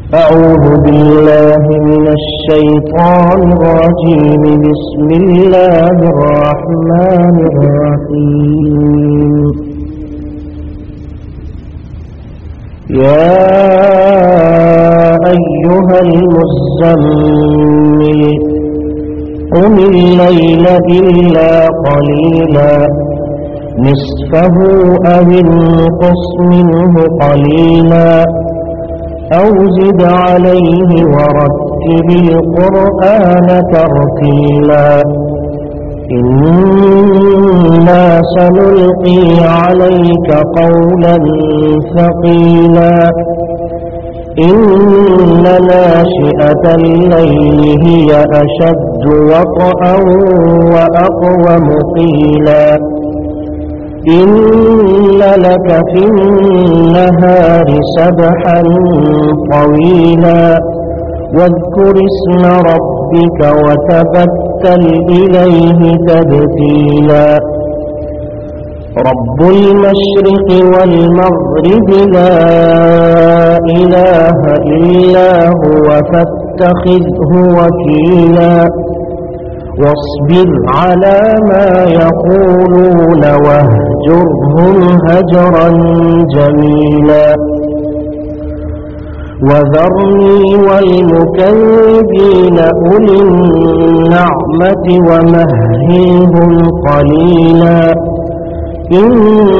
أعوذ بالله من الشيطان الرجيم. بسم الله الرحمن الرحيم. يا أيها المزمل قم الليل إلا قليلا نصفه أو انقص منه قليلا أو زد عليه ورتل القرآن ترتيلا إنا سنلقي عليك قولا ثقيلا إن ناشئة الليل هي أشد وطئا وأقوم قيلا إن لك في النهار سبحا طويلا واذكر اسم ربك وتبتل إليه تبتيلا رب المشرق والمغرب لا إله إلا هو فاتخذه وكيلا واصبر على ما يقولون واهجرهم هجرا جميلا وذرني والمكذبين أولي النعمة ومهلهم قليلا إن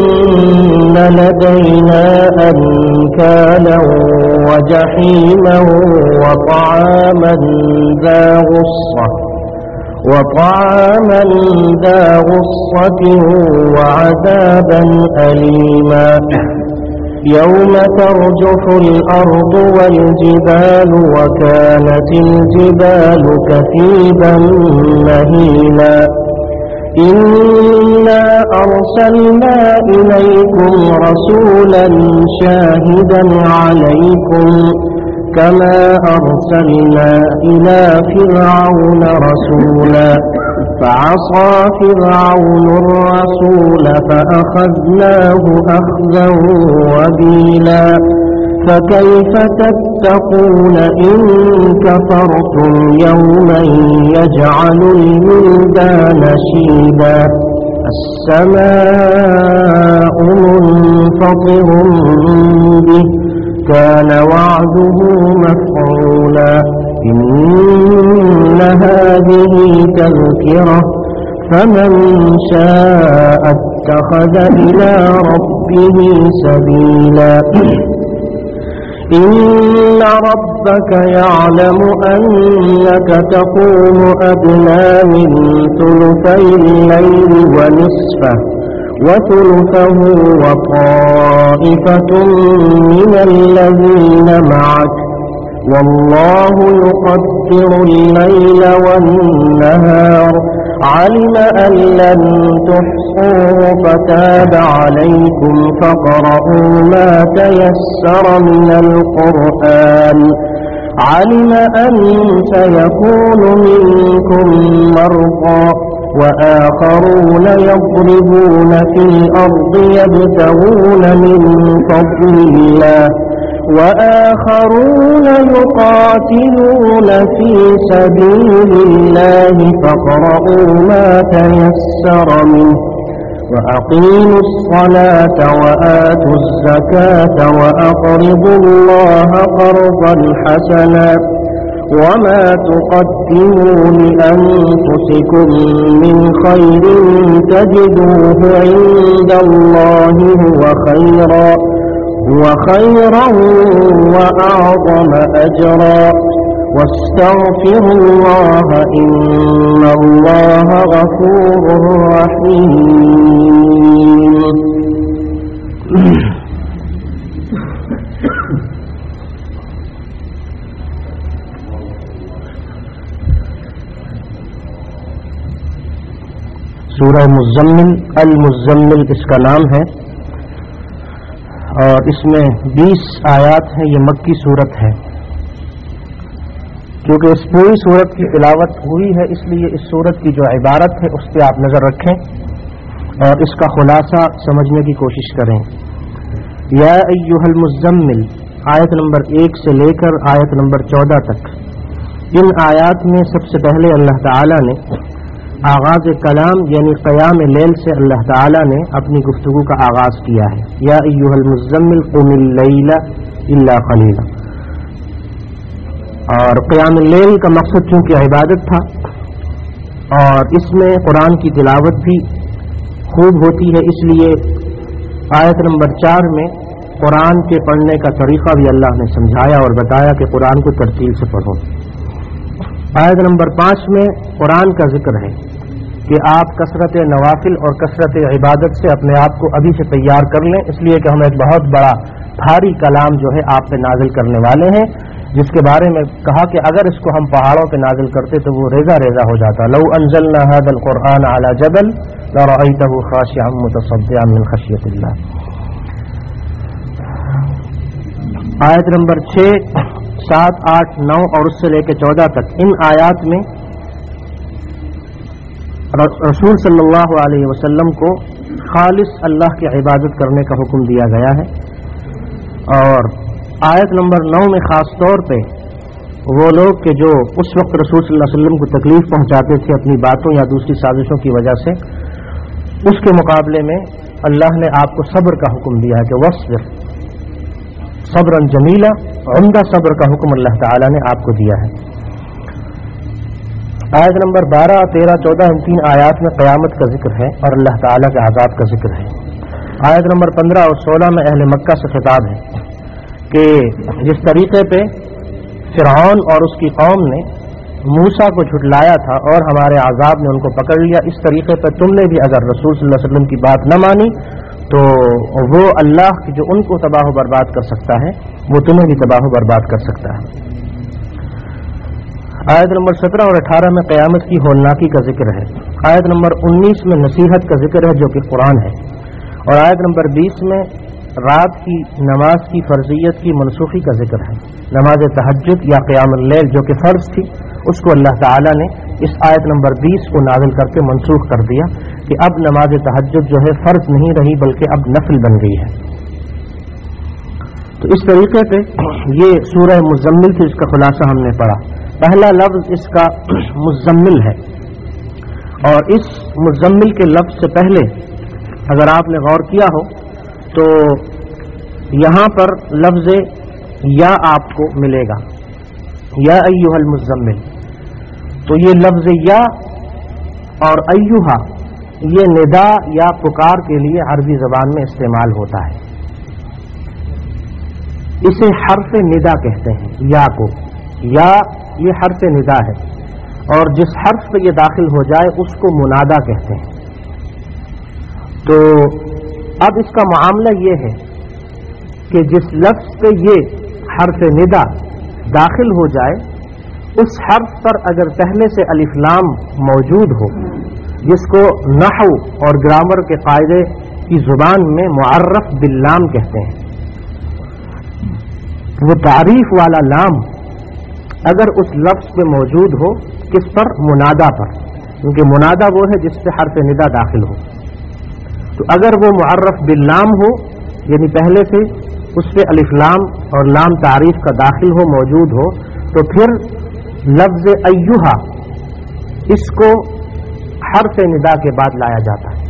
لدينا أنكالا وجحيما وطعاما ذا غصة وعذابا أليما يوم ترجف الأرض والجبال وكانت الجبال كثيبا مهيلا إنا أرسلنا إليكم رسولا شاهدا عليكم كما أرسلنا إلى فرعون رسولا فعصى فرعون الرسول فأخذناه أخذا وبيلا فكيف تتقون إن كفرتم يوما يجعل الولدان شيبا السماء منفطر به كان وعده مفعولا إن هذه تذكرة فمن شاء اتخذ إلى ربه سبيلا إن ربك يعلم أنك تقوم أدنى من ثلثي الليل ونصفه وثلثه وطائفة من الذين معك والله يقدر الليل والنهار علم أن لن تحصوه فتاب عليكم فاقرؤوا ما تيسر من القرآن علم أن سيكون منكم مرضى وآخرون يضربون في الأرض يبتغون من فضل الله وآخرون يقاتلون في سبيل الله فاقرؤوا ما تيسر منه وأقيموا الصلاة وآتوا الزكاة وأقرضوا الله قرضا حسنا وما تقدموا لأنفسكم من خير تجدوه عند الله هو خيرا وأعظم أجرا واستغفروا الله إن الله غفور رحيم. सूरह मुज़म्मिल अल-मुज़म्मिल इसका नाम है और इसमें 20 आयात हैं। ये मक्की सूरत है। क्योंकि इस पूरी सूरत की तिलावत हुई है इसलिए इस सूरत की जो इबारत है उस पर आप नज़र रखें और इसका खुलासा समझने की कोशिश करें। या अय्युहल मुज़म्मिल, आयत नंबर 1 से लेकर आयत नंबर 14 तक। इन आयात में सबसे पहले अल्लाह ताला ने आगाज कलाम यानी क़याम लैल से अल्लाह ताला ने अपनी गुफ्तगू का आगाज किया है। या अय्युहल मुज़्ज़म्मिल क़ुमिल लैला इल्ला क़लीला। और क़याम लैल का मकसद चूँकि इबादत था और इसमें कुरान की तिलावत भी खूब होती है, इसलिए आयत नंबर 4 में कुरान के पढ़ने का तरीक़ा भी अल्लाह ने समझाया और बताया कि कुरान को तरतील से पढ़ो। आयत नंबर 5 में कुरान का जिक्र है कि आप कसरत नवाफिल और कसरत इबादत से अपने आप को अभी से तैयार कर लें, इसलिए कि हम एक बहुत बड़ा भारी कलाम जो है आप पे नाजिल करने वाले हैं, जिसके बारे में कहा कि अगर इसको हम पहाड़ों पे नाजिल करते तो वो रेजा रेजा हो जाता। लौ अंज़लना हाज़ल क़ुरआन अला जबल लरअयतहु ख़ाशिअन मुतसद्दिअन मिन ख़श्यतिल्लाह। आयत नंबर 6, 7, 8, 9 और उससे लेकर 14 तक इन आयात में रसूल सल्लल्लाहु अलैहि वसल्लम को खालिस अल्लाह की इबादत करने का हुक्म दिया गया है। और आयत नंबर 9 में ख़ास तौर पे वो लोग के जो उस वक्त रसूल सल्लल्लाहु अलैहि वसल्लम को तकलीफ पहुंचाते थे अपनी बातों या दूसरी साजिशों की वजह से, उसके मुकाबले में अल्लाह ने आपको सब्र का हुक्म दिया है कि वस्बिर सब्रन जमीला, उम्दा सब्र का हुक्म अल्लाह ताला ने आपको दिया है। आयत नंबर 12, 13, 14 इन 3 आयात में क़यामत का जिक्र है और अल्लाह ताला के अज़ाब का जिक्र है। आयत नंबर 15 और 16 में अहले मक्का से खिताब है कि जिस तरीके पे फ़िरऔन और उसकी कौम ने मूसा को झुटलाया था और हमारे अज़ाब ने उनको पकड़ लिया, इस तरीके पर तुमने भी अगर रसूल सल्लल्लाहु अलैहि वसल्लम की बात न मानी तो वो अल्लाह जो उनको तबाह बर्बाद कर सकता है वो तुम्हें भी तबाह बर्बाद कर सकता है। आयत नंबर 17 और 18 में क़यामत की होलनाकी का जिक्र है। आयत नंबर 19 में नसीहत का जिक्र है जो कि कुरान है। और आयत नंबर 20 में रात की नमाज की फर्जियत की मनसूखी का जिक्र है। नमाज तहज्जुद या क़यामुल लैल जो कि फ़र्ज थी उसको अल्लाह ताला ने इस आयत नंबर 20 को नाज़िल करके मनसूख कर दिया कि अब नमाज तहज्जुद जो है फ़र्ज नहीं रही बल्कि अब नफल बन गई है। तो इस तरीके से ये सूरह मुज़म्मिल थी, इसका खुलासा हमने पढ़ा। पहला लफ्ज़ इसका मुज़म्मिल है और इस मुज़म्मिल के लफ्ज़ से पहले अगर आपने गौर किया हो तो यहाँ पर लफ्ज़ या आपको मिलेगा, या अय्युहल मुज़म्मिल। तो ये लफ्ज़ या और अय्युहा ये निदा या पुकार के लिए अरबी ज़बान में इस्तेमाल होता है। इसे हर्फ निदा कहते हैं, या को। या ये हर्फ निदा है और जिस हर्फ पे ये दाखिल हो जाए उसको मुनादा कहते हैं। तो अब इसका मामला ये है कि जिस लफ्ज़ पे ये हर्फ निदा दाखिल हो जाए उस हर्फ पर अगर पहले से अलिफ लाम मौजूद हो, जिसको नहव और ग्रामर के कायदे की जुबान में मुअर्रफ बिल्लाम कहते हैं, वो तारीफ वाला लाम अगर उस लफ्ज़ पे मौजूद हो, किस पर? मुनादा पर, क्योंकि मुनादा वो है जिस पे हर्फ निदा दाखिल हो। तो अगर वो मुअर्रफ बिल्लाम हो यानी पहले से उस पे अलिफ लाम और लाम तारीफ का दाखिल हो, मौजूद हो, तो फिर लफ्ज़ अय्युहा इसको हर्फ निदा के बाद लाया जाता है।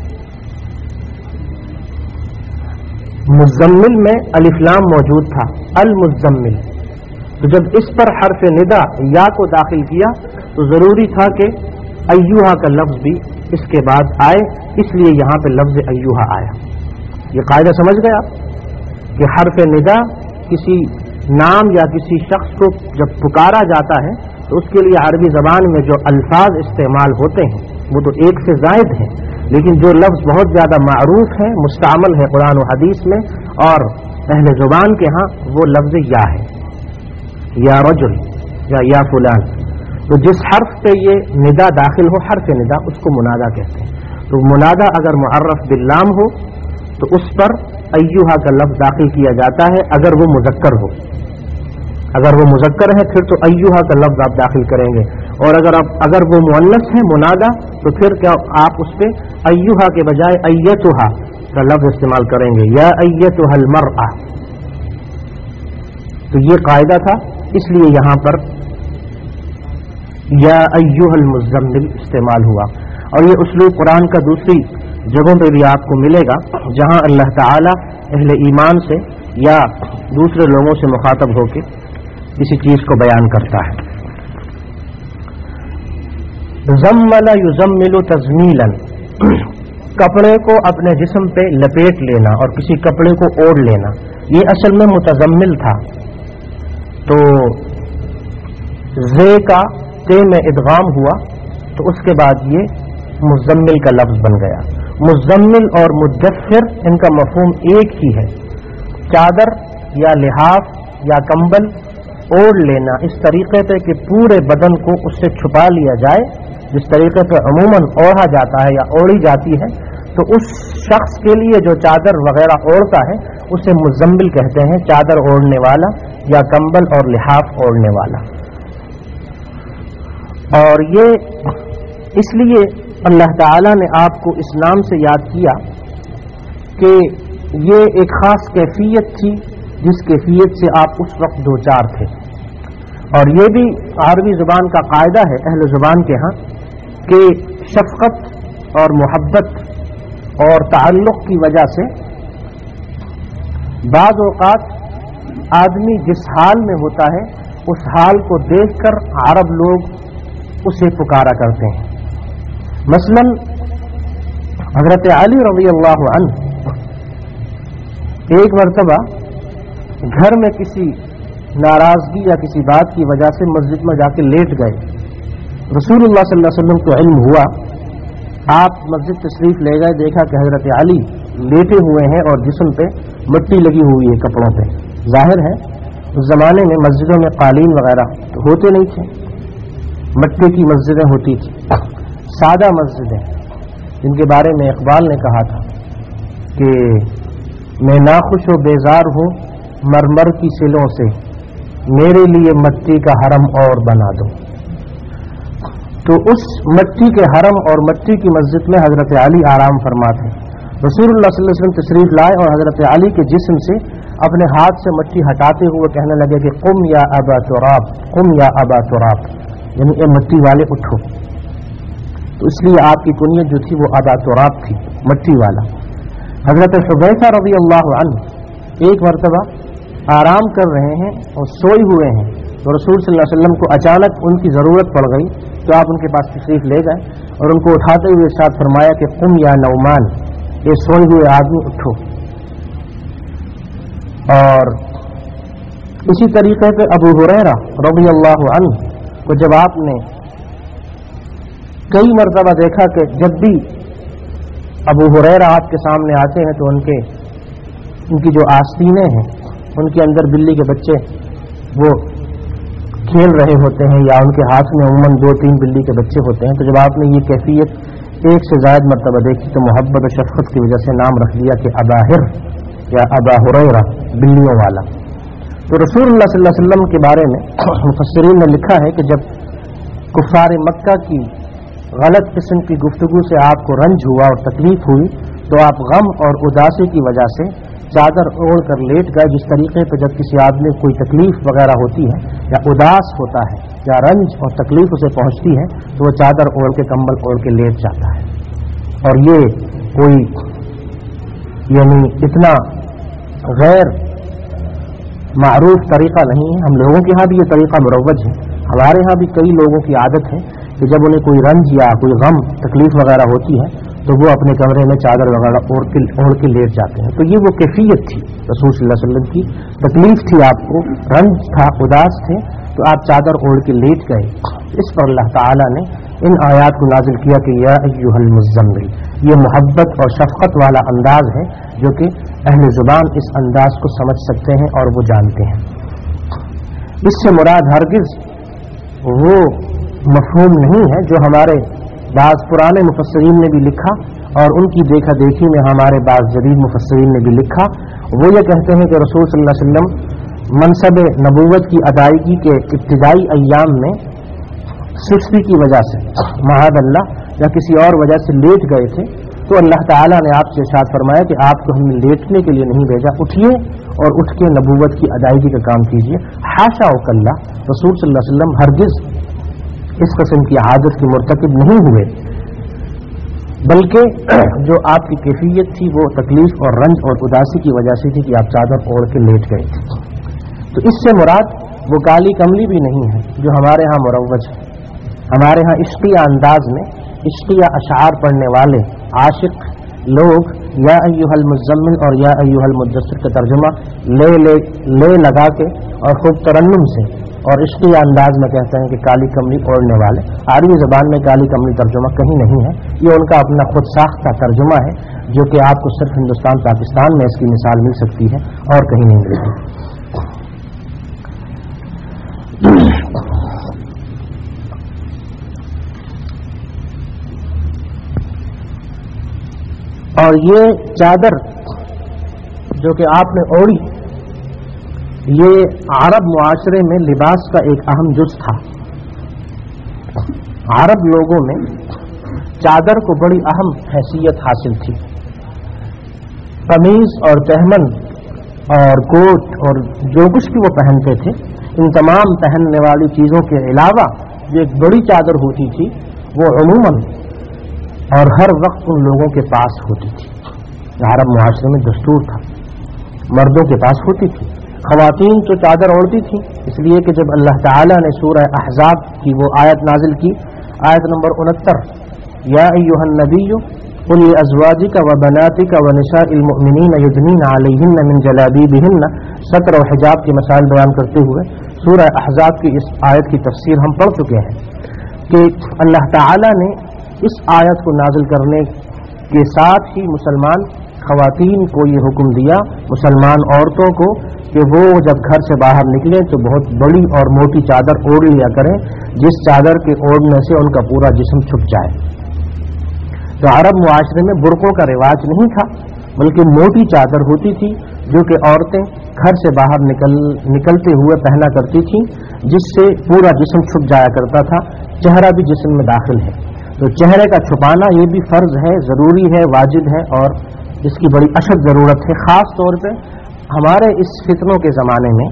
मुज़म्मिल में अलिफ लाम मौजूद था, अल मुज़म्मिल, तो जब इस पर हर्फ निदा या को दाखिल किया तो जरूरी था कि अय्युहा का लफ्ज़ भी इसके बाद आए, इसलिए यहां पे लफ्ज़ अय्युहा आया। ये कायदा समझ गए आप कि हर्फ निदा किसी नाम या किसी शख्स को जब पुकारा जाता है तो उसके लिए अरबी ज़बान में जो अल्फाज इस्तेमाल होते हैं वो तो एक से ज़ायद हैं, लेकिन जो लफ्ज़ बहुत ज़्यादा मारूफ है, मुस्तअमल है कुरान और हदीस में और अहले ज़ुबान के यहाँ, वो लफ्ज़ या है, या रजुल या फुलान। तो जिस हर्फ पे ये निदा दाखिल हो, हर्फ निदा, उसको मुनादा कहते हैं। तो मुनादा अगर मुअर्रफ बिल्लाम हो तो उस पर अय्युहा का लफ्ज़ दाखिल किया जाता है। अगर वो मुज़क्कर हो, अगर वो मुज़क्कर है फिर तो अय्युहा का लफ्ज़ आप दाखिल करेंगे, और अगर वो मुअन्नस है मुनादा तो फिर क्या आप उस पे अय्युहा के बजाय अय्यतुहा का लफ्ज़ इस्तेमाल करेंगे, या अय्यतुहल मरअा। تو یہ قاعدہ تھا، اس لیے یہاں پر یا ایھا المزمل استعمال ہوا. اور یہ اسلوب قرآن کا دوسری جگہوں پہ بھی آپ کو ملے گا جہاں اللہ تعالی اہل ایمان سے یا دوسرے لوگوں سے مخاطب ہو کے کسی چیز کو بیان کرتا ہے. زمل یزمل تزمیلا، کپڑے کو اپنے جسم پہ لپیٹ لینا اور کسی کپڑے کو اوڑھ لینا، یہ اصل میں متزمل تھا. تو زے کا تے میں ادغام ہوا تو اس کے بعد یہ مزمل کا لفظ بن گیا. مزمل اور مدثر ان کا مفہوم ایک ہی ہے، چادر یا لحاف یا کمبل اوڑھ لینا اس طریقے پہ کہ پورے بدن کو اس سے چھپا لیا جائے، جس طریقے پہ عموماً اوڑھا جاتا ہے یا اوڑھی جاتی ہے. تو اس شخص کے لیے جو چادر وغیرہ اوڑھتا ہے اسے مزمل کہتے ہیں، چادر اوڑھنے والا یا کمبل اور لحاف اوڑھنے والا. اور یہ اس لیے اللہ تعالی نے آپ کو اس نام سے یاد کیا کہ یہ ایک خاص کیفیت تھی جس کیفیت سے آپ اس وقت دوچار تھے. اور یہ بھی عربی زبان کا قاعدہ ہے اہل زبان کے ہاں کہ شفقت اور محبت اور تعلق کی وجہ سے بعض اوقات آدمی جس حال میں ہوتا ہے اس حال کو دیکھ کر عرب لوگ اسے پکارا کرتے ہیں. مثلا حضرت علی رضی اللہ عنہ ایک مرتبہ گھر میں کسی ناراضگی یا کسی بات کی وجہ سے مسجد میں جا کے لیٹ گئے. رسول اللہ صلی اللہ علیہ وسلم کو علم ہوا، آپ مسجد تشریف لے گئے، دیکھا کہ حضرت علی لیٹے ہوئے ہیں اور جسم پہ مٹی لگی ہوئی ہے کپڑوں پہ. ظاہر ہے اس زمانے میں مسجدوں میں قالین وغیرہ ہوتے نہیں تھے، مٹی کی مسجدیں ہوتی تھی، سادہ مسجدیں جن کے بارے میں اقبال نے کہا تھا کہ میں ناخوش و بیزار ہوں مرمر کی سلوں سے، میرے لیے مٹی کا حرم اور بنا دو. تو اس مٹی کے حرم اور مٹی کی مسجد میں حضرت علی آرام فرماتے. رسول اللہ صلی اللہ علیہ وسلم تشریف لائے اور حضرت علی کے جسم سے اپنے ہاتھ سے مٹی ہٹاتے ہوئے کہنے لگے کہ قم یا ابا تراب، قم یا ابا تراب، یعنی اے مٹی والے اٹھو. تو اس لیے آپ کی کنیت جو تھی وہ ابا تراب تھی، مٹی والا. حضرت حذیفہ رضی اللہ عنہ ایک مرتبہ آرام کر رہے ہیں اور سوئے ہوئے ہیں تو رسول صلی اللہ علیہ وسلم کو اچانک ان کی ضرورت پڑ گئی تو آپ ان کے پاس تشریف لے گئے اور ان کو اٹھاتے ہوئے ارشاد فرمایا کہ قم یا نعمان، یہ سوئے ہوئے آدمی اٹھو. اور اسی طریقے پہ ابو ہریرہ رضی اللہ عنہ کو جب آپ نے کئی مرتبہ دیکھا کہ جب بھی ابو ہریرہ آپ کے سامنے آتے ہیں تو ان کی جو آستینیں ہیں ان کے اندر بلی کے بچے وہ کھیل رہے ہوتے ہیں یا ان کے ہاتھ میں عموماً 2-3 بلی کے بچے ہوتے ہیں. تو جب آپ نے یہ کیفیت ایک سے زائد مرتبہ دیکھی تو محبت و شفقت کی وجہ سے نام رکھ لیا کہ اباہر یا ابا ہریرہ، بلیوں والا. تو رسول اللہ صلی اللہ علیہ وسلم کے بارے میں مفسرین نے لکھا ہے کہ جب کفار مکہ کی غلط قسم کی گفتگو سے آپ کو رنج ہوا اور تکلیف ہوئی تو آپ غم اور اداسی کی وجہ سے چادر اوڑھ کر لیٹ گئے. جس طریقے پہ جب کسی آدمی کو کوئی تکلیف وغیرہ ہوتی ہے یا اداس ہوتا ہے یا رنج اور تکلیف اسے پہنچتی ہے تو وہ چادر اوڑھ کے کمبل اوڑھ کے لیٹ جاتا ہے. اور یہ کوئی یعنی اتنا غیر معروف طریقہ نہیں ہے. ہم لوگوں کے ہاں بھی یہ طریقہ مروج ہے. ہمارے ہاں بھی کئی لوگوں کی عادت ہے کہ جب انہیں کوئی رنج یا کوئی غم تکلیف وغیرہ ہوتی ہے تو وہ اپنے کمرے میں چادر وغیرہ اوڑھ کے لیٹ جاتے ہیں. تو یہ وہ کیفیت تھی رسول صلی اللہ علیہ وسلم کی. تکلیف تھی آپ کو، رنج تھا، اداس تھے تو آپ چادر اوڑھ کے لیٹ گئے. اس پر اللہ تعالیٰ نے ان آیات کو نازل کیا کہ یا ایھا المزمل. یہ محبت اور شفقت والا انداز ہے جو کہ اہل زبان اس انداز کو سمجھ سکتے ہیں اور وہ جانتے ہیں. اس سے مراد ہرگز وہ مفہوم نہیں ہے جو ہمارے بعض پرانے مفسرین نے بھی لکھا اور ان کی دیکھا دیکھی میں ہمارے بعض جدید مفسرین نے بھی لکھا. وہ یہ کہتے ہیں کہ رسول صلی اللہ علیہ وسلم منصب نبوت کی ادائیگی کے ابتدائی ایام میں سستی کی وجہ سے معاذ اللہ یا کسی اور وجہ سے لیٹ گئے تھے تو अल्लाह ताला ने आपसे इरशाद फरमाया कि आपको हमने लेटने के लिए नहीं भेजा, उठिए और उठ के नबूवत की अदायगी का काम कीजिए। हाशा व कल्ला, रसूल सल्लल्लाहु अलैहि वसल्लम हरगिज इस किस्म की आदत की मुर्तकिब नहीं हुए, बल्कि जो आपकी कैफियत थी वो तकलीफ और रंज और उदासी की वजह से थी कि आप चादर ओढ़ के लेट गए थे। तो इससे मुराद वो काली कमली भी नहीं है जो हमारे यहाँ मुरव्वज है। हमारे यहाँ इश्किया अंदाज में इश्किया अशार पढ़ने वाले आशिक लोग या अय्युहल मुज़्ज़म्मिल और या अय्युहल मुद्दस्सिर का तर्जुमा ले लगा के और खूब तरन्नुम से और इश्किया अंदाज में कहते हैं कि काली कमली ओढ़ने वाले। अरबी ज़बान में काली कमली तर्जुमा कहीं नहीं है, ये उनका अपना खुद साख्ता तर्जुमा है जो कि आपको सिर्फ हिंदुस्तान पाकिस्तान में इसकी मिसाल मिल सकती है और कहीं नहीं मिलती। और ये चादर जो कि आपने ओढ़ी, ये अरब मुआशरे में लिबास का एक अहम जुज था। अरब लोगों में चादर को बड़ी अहम हैसियत हासिल थी। कमीज और तहमन और कोट और जो कुछ भी वो पहनते थे, इन तमाम पहनने वाली चीज़ों के अलावा जो एक बड़ी चादर होती थी वो अमूमन और हर वक्त उन लोगों के पास होती थी। अरब मुआशरे में दस्तूर था, मर्दों के पास होती थी। ख़वातीन तो चादर ओढ़ती थी, इसलिए कि जब अल्लाह ताला ने सूरह अहज़ाब की वो आयत नाजिल की, आयत नंबर 69, या अय्युहन नबिय्यु कुल लिअज़वाजिका व बनातिका व निसाइल मुअमिनीना युदनीना अलैहिन्ना मिन जलाबीबिहिन्ना, सत्र और हिजाब के मसाइल बयान करते हुए सूरह अहज़ाब की इस आयत की तफसीर हम पढ़ चुके हैं कि अल्लाह ताला ने इस आयत को नाजिल करने के साथ ही मुसलमान ख़वातीन को ये हुक्म दिया, मुसलमान औरतों को, कि वो जब घर से बाहर निकलें तो बहुत बड़ी और मोटी चादर ओढ़ लिया करें, जिस चादर के ओढ़ने से उनका पूरा जिस्म छुप जाए। तो अरब मुआशरे में बुर्कों का रिवाज नहीं था, बल्कि मोटी चादर होती थी जो कि औरतें घर से बाहर निकलते हुए पहना करती थीं, जिससे पूरा जिस्म छुप जाया करता था। चेहरा भी जिस्म में दाखिल है, तो चेहरे का छुपाना ये भी फ़र्ज है, ज़रूरी है, वाजिब है और इसकी बड़ी अशद ज़रूरत है। ख़ास तौर पे हमारे इस फितनों के ज़माने में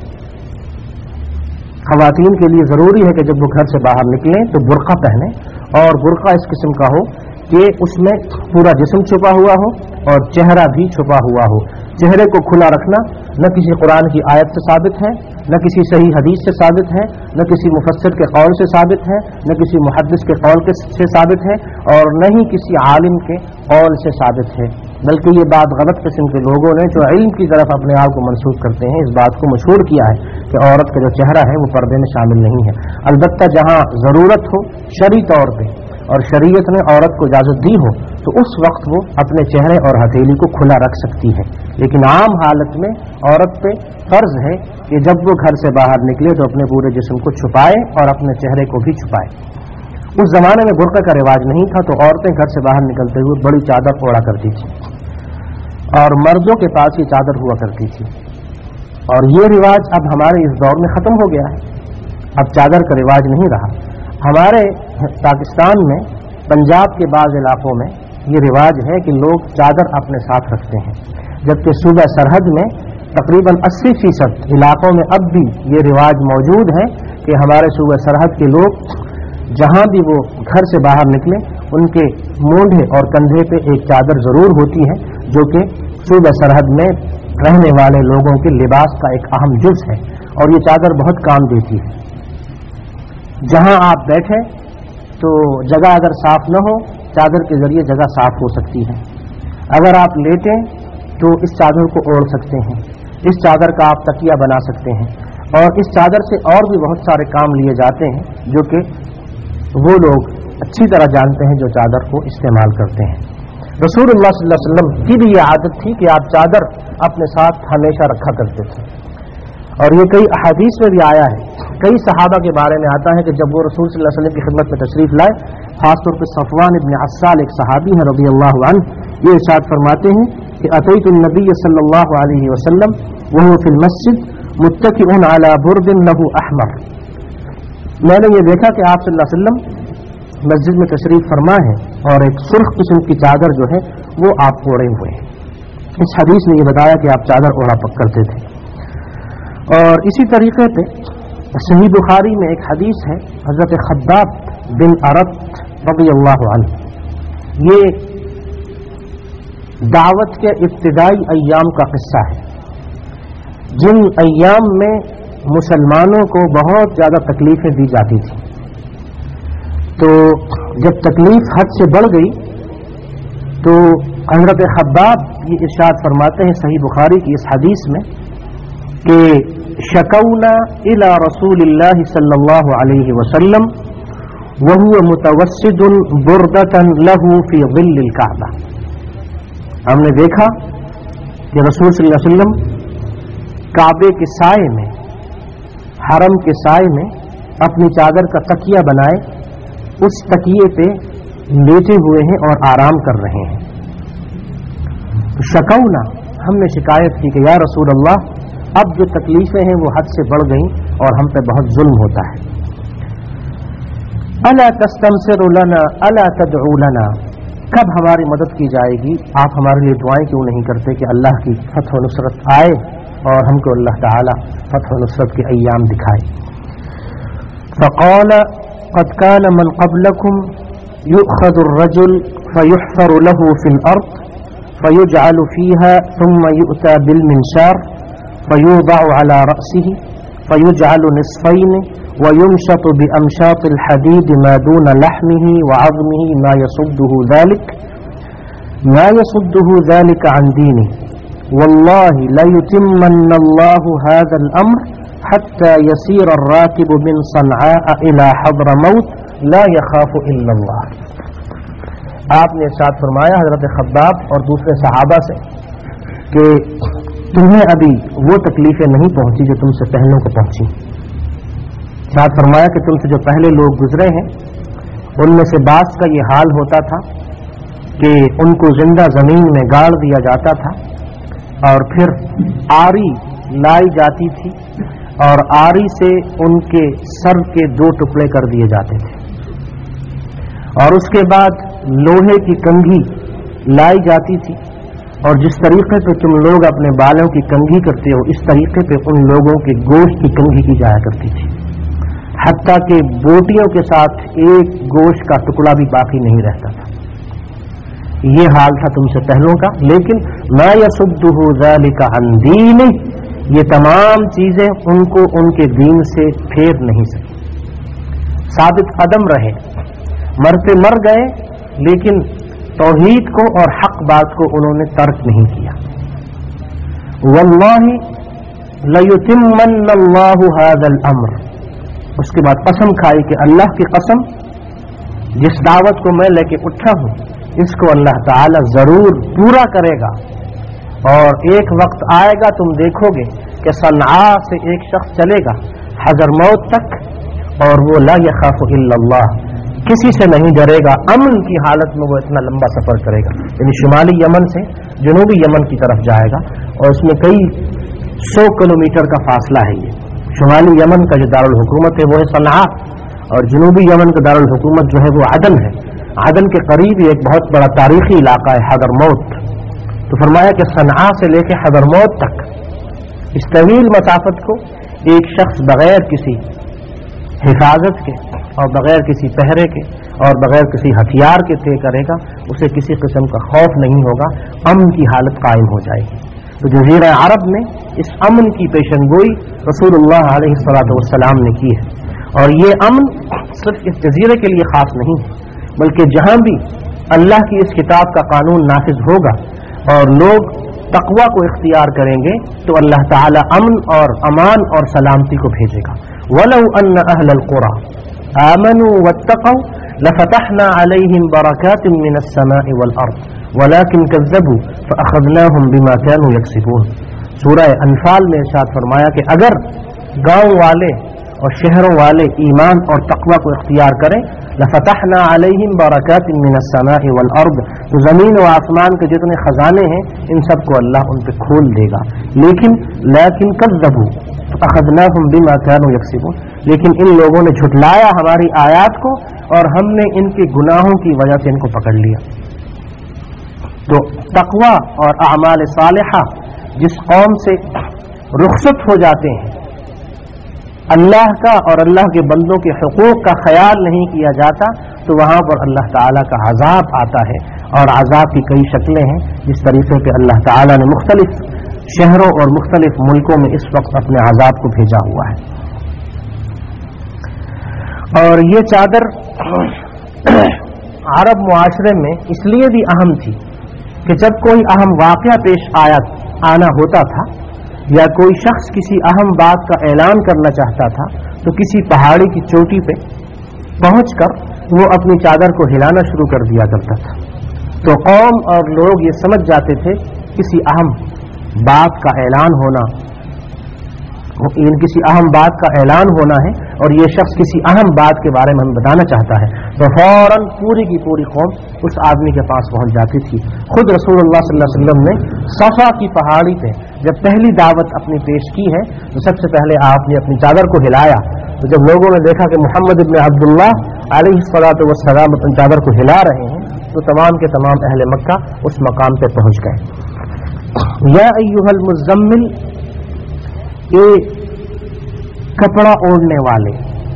ख़वातीन के लिए ज़रूरी है कि जब वो घर से बाहर निकलें तो बुर्का पहने, और बुर्का इस किस्म का हो कि उसमें पूरा जिस्म छुपा हुआ हो और चेहरा भी छुपा हुआ हो। चेहरे को खुला रखना न किसी कुरान की आयत से साबित है, न किसी सही हदीस से साबित है, न किसी मुफस्सिर के कौल से साबित है, न किसी मुहद्दिस के कौल से साबित है, और न ही किसी आलिम के कौल से साबित है। बल्कि ये बात गलत किस्म के लोगों ने जो इल्म की तरफ अपने आप को मंसूब करते हैं, इस बात को मशहूर किया है कि औरत का जो चेहरा है वो पर्दे में शामिल नहीं है। अलबत्ता जहाँ ज़रूरत हो शरई तौर पे और शरीयत ने औरत को इजाज़त दी हो तो उस वक्त वो अपने चेहरे और हथेली को खुला रख सकती है, लेकिन आम हालत में औरत पे फ़र्ज है कि जब वो घर से बाहर निकले तो अपने पूरे जिस्म को छुपाए और अपने चेहरे को भी छुपाए। उस ज़माने में बुर्का का रिवाज नहीं था, तो औरतें घर से बाहर निकलते हुए बड़ी चादर ओढ़ा करती थी और मर्दों के पास ये चादर हुआ करती थी। और ये रिवाज अब हमारे इस दौर में ख़त्म हो गया है, अब चादर का रिवाज नहीं रहा। हमारे पाकिस्तान में पंजाब के बाज़ इलाक़ों में ये रिवाज है कि लोग चादर अपने साथ रखते हैं, जबकि सूबा सरहद में तकरीबन 80% इलाक़ों में अब भी ये रिवाज मौजूद है कि हमारे सूबा सरहद के लोग जहाँ भी वो घर से बाहर निकलें उनके मूंढे और कंधे पे एक चादर ज़रूर होती है, जो कि सूबा सरहद में रहने वाले लोगों के लिबास का एक अहम जुज़ है, और ये चादर बहुत काम देती है। जहाँ आप बैठे तो जगह अगर साफ न हो, चादर के ज़रिए जगह साफ हो सकती है। अगर आप लेटें तो इस चादर को ओढ़ सकते हैं, इस चादर का आप तकिया बना सकते हैं, और इस चादर से और भी बहुत सारे काम लिए जाते हैं जो कि वो लोग अच्छी तरह जानते हैं जो चादर को इस्तेमाल करते हैं। रसूलुल्लाह सल्लल्लाहु अलैहि वसल्लम की भी ये आदत थी कि आप चादर अपने साथ हमेशा रखा करते थे, और ये कई अहादीस में भी आया है। कई सहाबा के बारे में आता है कि जब वो रसूल सल्लल्लाहु अलैहि वसल्लम की खिदमत में तशरीफ़ लाए, खासतौर पर सफ़वान इब्न अस्साल एक सहाबी हैं रज़ियल्लाहु अन्हु, ये इरशाद फरमाते हैं कि अतैतु नबी सल्लल्लाहु अलैहि वसल्लम व हुवा फिल मस्जिद मुत्तकिउन अला बुर्दिन लहू अहमर। मैंने ये देखा कि आप सल्लल्लाहु अलैहि वसल्लम मस्जिद में तशरीफ़ फरमा है اور ایک سرخ قسم کی چادر جو ہے وہ آپ اوڑھے ہوئے ہیں. اس حدیث میں یہ بتایا کہ آپ چادر اوڑھا کرتے تھے. اور اسی طریقے پہ صحیح بخاری میں ایک حدیث ہے حضرت خباب بن ارت رضی اللہ عنہ. یہ دعوت کے ابتدائی ایام کا قصہ ہے، جن ایام میں مسلمانوں کو بہت زیادہ تکلیفیں دی جاتی تھیں. تو جب تکلیف حد سے بڑھ گئی تو حضرت خباب یہ ارشاد فرماتے ہیں صحیح بخاری کی اس حدیث میں کہ شکونا الی رسول اللہ صلی اللہ علیہ وسلم وهو متوسد بردۃ له فی ظل الکعبہ. ہم نے دیکھا کہ رسول صلی اللہ علیہ وسلم کعبے کے سائے میں، حرم کے سائے میں اپنی چادر کا تکیہ بنائے اس تکیے پہ لیٹے ہوئے ہیں اور آرام کر رہے ہیں. شکونا، ہم نے شکایت کی کہ یا رسول اللہ اب جو تکلیفیں ہیں وہ حد سے بڑھ گئیں اور ہم پہ بہت ظلم ہوتا ہے. الا تستنصر لنا الا تدعو لنا، کب ہماری مدد کی جائے گی؟ آپ ہمارے لیے دعائیں کیوں نہیں کرتے کہ اللہ کی فتح و نصرت آئے اور ہم کو اللہ تعالی فتح و نصرت کے ایام دکھائے. فقال قد كان من قبلكم يؤخذ الرجل فيحفر له في الأرض فيجعل فيها ثم يؤتى بالمنشار فيوضع على رأسه فيجعل نصفين ويمشط بأمشاط الحديد ما دون لحمه وعظمه ما يصده ذلك عن دينه والله لا يتمن الله هذا الأمر حتى يسير الراكب من صنعاء إلى حضرموت لا يخاف إلا الله. آپ نے ارشاد فرمایا حضرت خباب اور دوسرے صحابہ سے کہ تمہیں ابھی وہ تکلیفیں نہیں پہنچی جو تم سے پہلوں کو پہنچی. ارشاد فرمایا کہ تم سے جو پہلے لوگ گزرے ہیں ان میں سے بعض کا یہ حال ہوتا تھا کہ ان کو زندہ زمین میں گاڑ دیا جاتا تھا اور پھر آری لائی جاتی تھی اور آری سے ان کے سر کے 2 ٹکڑے کر دیے جاتے تھے اور اس کے بعد لوہے کی کنگھی لائی جاتی تھی اور جس طریقے پہ تم لوگ اپنے بالوں کی کنگھی کرتے ہو اس طریقے پہ ان لوگوں کے گوشت کی کنگھی کی جایا کرتی تھی، حتیٰ کہ بوٹیوں کے ساتھ ایک گوشت کا ٹکڑا بھی باقی نہیں رہتا تھا. یہ حال تھا تم سے پہلوں کا. لیکن ما يصده ذلك عن دینہ، یہ تمام چیزیں ان کو ان کے دین سے پھیر نہیں سکی، ثابت قدم رہے، مرتے مر گئے لیکن توحید کو اور حق بات کو انہوں نے ترک نہیں کیا. واللہ لیتمن اللہ ھذا الامر، اس کے بعد قسم کھائی کہ اللہ کی قسم جس دعوت کو میں لے کے اٹھا ہوں اس کو اللہ تعالی ضرور پورا کرے گا. اور ایک وقت آئے گا تم دیکھو گے کہ صنعاء سے ایک شخص چلے گا حضرموت تک اور وہ لا یخاف الا اللہ، کسی سے نہیں ڈرے گا، امن کی حالت میں وہ اتنا لمبا سفر کرے گا. یعنی شمالی یمن سے جنوبی یمن کی طرف جائے گا اور اس میں کئی 100 کلومیٹر کا فاصلہ ہے. یہ شمالی یمن کا جو دارالحکومت ہے وہ ہے صنعاء اور جنوبی یمن کا دارالحکومت جو ہے وہ عدن ہے. عدن کے قریب ایک بہت بڑا تاریخی علاقہ ہے حضرموت. تو فرمایا کہ صنعاء سے لے کے حضرموت تک اس طویل مسافت کو ایک شخص بغیر کسی حفاظت کے اور بغیر کسی پہرے کے اور بغیر کسی ہتھیار کے طے کرے گا، اسے کسی قسم کا خوف نہیں ہوگا، امن کی حالت قائم ہو جائے گی. تو جزیرہ عرب میں اس امن کی پیشن گوئی رسول اللہ علیہ الصلوۃ والسلام نے کی ہے. اور یہ امن صرف اس جزیرے کے لیے خاص نہیں بلکہ جہاں بھی اللہ کی اس کتاب کا قانون نافذ ہوگا اور لوگ تقوی کو اختیار کریں گے تو اللہ تعالی امن اور امان اور سلامتی کو بھیجے گا. وَلَوْ أَنَّ أَهْلَ الْقُرَىٰ آمَنُوا وَاتَّقَوْا لَفَتَحْنَا عَلَيْهِمْ بَرَكَاتٍ مِّنَ السَّمَاءِ وَالْأَرْضِ وَلَكِنْ كَذَّبُوا فَأَخَذْنَاهُمْ بِمَا كَانُوا يَكْسِبُونَ. سورہ انفال میں ارشاد فرمایا کہ اگر گاؤں والے اور شہروں والے ایمان اور تقوی کو اختیار کریں लफ़तहना अलैहिम बरकातिन मिनस समाई वल अर्द, तो ज़मीन व आसमान के जितने खजाने हैं इन सबको अल्लाह उन पे खोल देगा। लेकिन कज़्ज़बू फ़अख़ज़नाहुम बिमा कानू यक्सिबून, लेकिन इन लोगों ने झुटलाया हमारी आयात को और हमने इनके गुनाहों की वजह से इनको पकड़ लिया। तो तक़वा और अमाल सालिहा जिस कौम से रुखसत हो जाते हैं, अल्लाह का और अल्लाह के बंदों के हुकूक का ख्याल नहीं किया जाता, तो वहाँ पर अल्लाह ताला का अज़ाब आता है। और अज़ाब की कई शक्लें हैं, जिस तरीके पे अल्लाह ताला ने मुख्तलिफ शहरों और मुख्तलिफ मुल्कों में इस वक्त अपने अज़ाब को भेजा हुआ है। और ये चादर अरब मुआशरे में इसलिए भी अहम थी कि जब कोई अहम वाक़या पेश आना होता था या कोई शख्स किसी अहम बात का ऐलान करना चाहता था, तो किसी पहाड़ी की चोटी पे पहुंचकर वो अपनी चादर को हिलाना शुरू कर दिया करता था। तो कौम और लोग ये समझ जाते थे किसी अहम बात का ऐलान होना, किसी अहम बात का ऐलान होना है और ये शख्स किसी अहम बात के बारे में हमें बताना चाहता है, तो फौरन पूरी की पूरी कौम उस आदमी के पास पहुंच जाती थी। खुद रसूलुल्लाह सल्लल्लाहु अलैहि वसल्लम ने सफा की पहाड़ी पे जब पहली दावत अपनी पेश की है, तो सबसे पहले आपने अपनी चादर को हिलाया। तो जब लोगों ने देखा कि मोहम्मद इब्न अब्दुल्लाह अलैहिस्सलातु वस्सलाम अपनी चादर को हिला रहे हैं, तो तमाम के तमाम अहले मक्का उस मकाम पे पहुंच गए। या अय्युहल मुज़म्मिल, ये कपड़ा ओढ़ने वाले,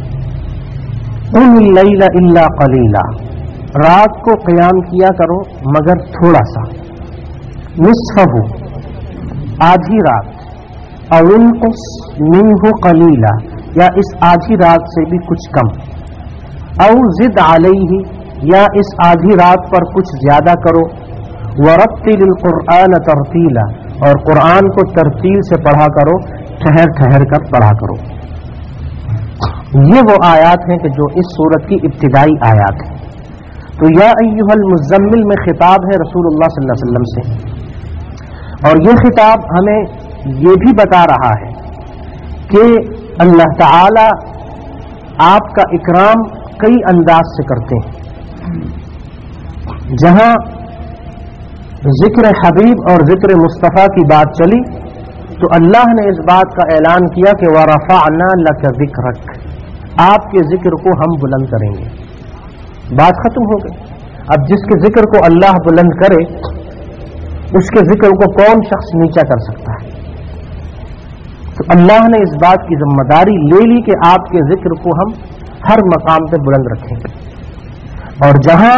कुल लैला इल्ला कलीला, रात को क़याम किया करो मगर थोड़ा सा, निस्फहु, आधी रात, और उनकुस मिन्हु कलीला, या इस आधी रात से भी कुछ कम, और ज़िद अलैहि, या इस आधी रात पर कुछ ज्यादा करो, वरत्तिलिल कुरआन तरतीला, और कुरान को तरतील से पढ़ा करो, ठहर ठहर कर पढ़ा करो। ये वो आयात हैं कि जो इस सूरत की इब्तिदाई आयात है। तो या अय्युहल मुज़म्मिल में खिताब है रसूलुल्लाह सल्लल्लाहु अलैहि वसल्लम से, और ये खिताब हमें ये भी बता रहा है कि अल्लाह ताला आपका इकराम कई अंदाज से करते हैं। जहां जिक्र हबीब और जिक्र मुस्तफ़ा की बात चली, तो अल्लाह ने इस बात का ऐलान किया कि वरफ़अना लका ज़िक्रक, आपके जिक्र को हम बुलंद करेंगे। बात खत्म हो गई। अब जिसके जिक्र को अल्लाह बुलंद करे, उसके जिक्र को कौन शख्स नीचा कर सकता है? तो अल्लाह ने इस बात की जिम्मेदारी ले ली कि आपके जिक्र को हम हर मकाम पे बुलंद रखेंगे। और जहां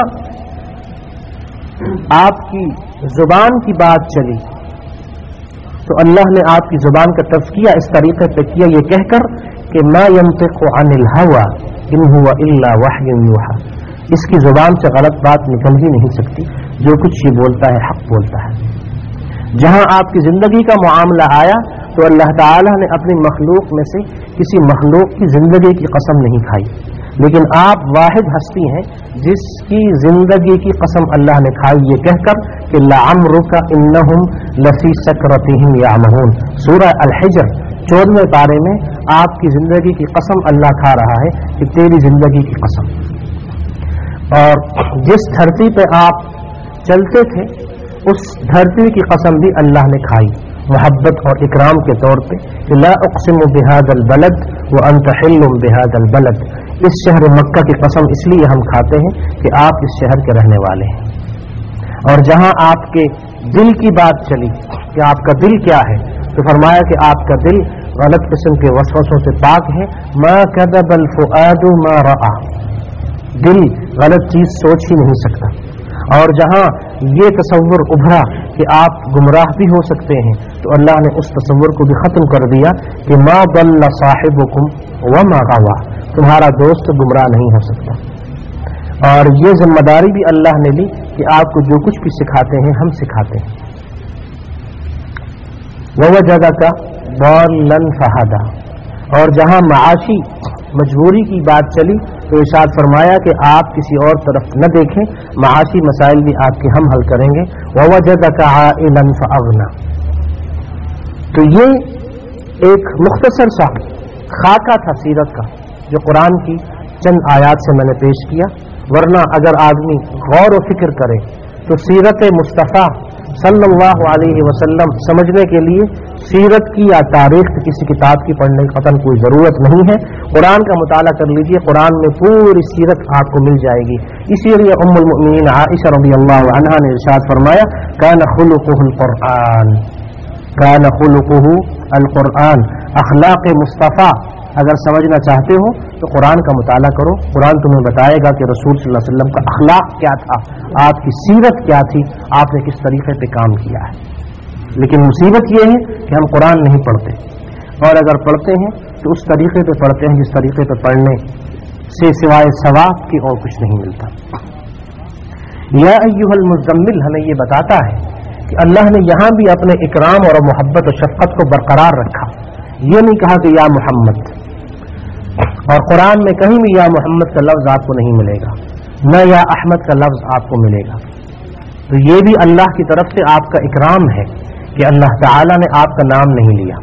आपकी जुबान की बात चली, तो अल्लाह ने आपकी जुबान का तज़किया इस तरीके पे किया, ये कहकर कि मा यंतिक़ु अनिल हवा इन हुवा इल्ला वह्युन यूहा, इसकी जुबान से गलत बात निकल ही नहीं सकती, जो कुछ ये बोलता है हक बोलता है। जहां आपकी जिंदगी का मामला आया, तो अल्लाह ताला ने अपनी मखलूक में से किसी मखलूक की जिंदगी की कसम नहीं खाई, लेकिन आप वाहिद हस्ती हैं जिसकी जिंदगी की कसम अल्लाह ने खाई, ये कहकर कि लअम्रुका इन्नहुम लफी सकरतिहिम यामहून। सूरह अल हिज्र 14वें पारे में आपकी जिंदगी की कसम अल्लाह खा रहा है कि तेरी जिंदगी की कसम। और जिस धरती पे आप चलते थे, उस धरती की कसम भी अल्लाह ने खाई मोहब्बत और इकराम के तौर पे कि ला उक़सिमु बिहादल बलद व अंत हिल्लुम बिहादल बलद, इस शहर मक्का की कसम इसलिए हम खाते हैं कि आप इस शहर के रहने वाले हैं। और जहां आपके दिल की बात चली कि आपका दिल क्या है, तो फरमाया कि आपका दिल गलत किस्म के वसवसों से पाक है। मा कदबल फुआदु मा रआ, दिल गलत चीज सोच ही नहीं सकता। और जहां ये तसव्वुर उभरा कि आप गुमराह भी हो सकते हैं, तो अल्लाह ने उस तसव्वुर को भी खत्म कर दिया कि मा दल्ला साहिबुकुम व मा गवा, तुम्हारा दोस्त गुमराह नहीं हो सकता। और ये जिम्मेदारी भी अल्लाह ने ली कि आपको जो कुछ भी सिखाते हैं हम सिखाते हैं। ववजदका दल्लन फहदा, और जहां माशी मजबूरी की बात चली, तो इरशाद फरमाया कि आप किसी और तरफ न देखें, माशी मसाइल भी आपके हम हल करेंगे। ववजदका आइलन फअगना, तो ये एक मुख्तसर सा खाका था सीरत का, जो कुरान की चंद आयात से मैंने पेश किया, वरना अगर आदमी गौर व फिक्र करे तो सीरत मुस्तफ़ा सल्लल्लाहु अलैहि वसल्लम समझने के लिए सीरत की या तारीख किसी किताब की पढ़ने की कतन कोई ज़रूरत नहीं है। कुरान का मुताला कर लीजिए, कुरान में पूरी सीरत आपको मिल जाएगी। इसीलिए उम्मुल मुमिनीन आइशा रज़ियल्लाहु अन्हा ने इरशाद फरमाया, कान खुलुकुहुल कुरआन, कान खुलुकुहु अल कुरआन। अखलाक मुस्तफ़ा अगर समझना चाहते हो तो कुरान का मुताला करो। कुरान तुम्हें बताएगा कि रसूल सल्लल्लाहु अलैहि वसल्लम का अखलाक क्या था, आपकी सीरत क्या थी, आपने किस तरीके पे काम किया है। लेकिन मुसीबत ये है कि हम कुरान नहीं पढ़ते, और अगर पढ़ते हैं तो उस तरीके पे पढ़ते हैं जिस तरीके पे पढ़ने से सिवाय सवाब के और कुछ नहीं मिलता। या अय्युहल मुज़म्मिल हमें ये बताता है कि अल्लाह ने यहाँ भी अपने इकराम और मोहब्बत और शफ़क़त को बरकरार रखा। ये नहीं कहा कि या मोहम्मद, और कुरान में कहीं भी या मोहम्मद का लफ्ज़ आपको नहीं मिलेगा, न या अहमद का लफ्ज़ आपको मिलेगा। तो ये भी अल्लाह की तरफ से आपका इकराम है कि अल्लाह ताला ने आपका नाम नहीं लिया।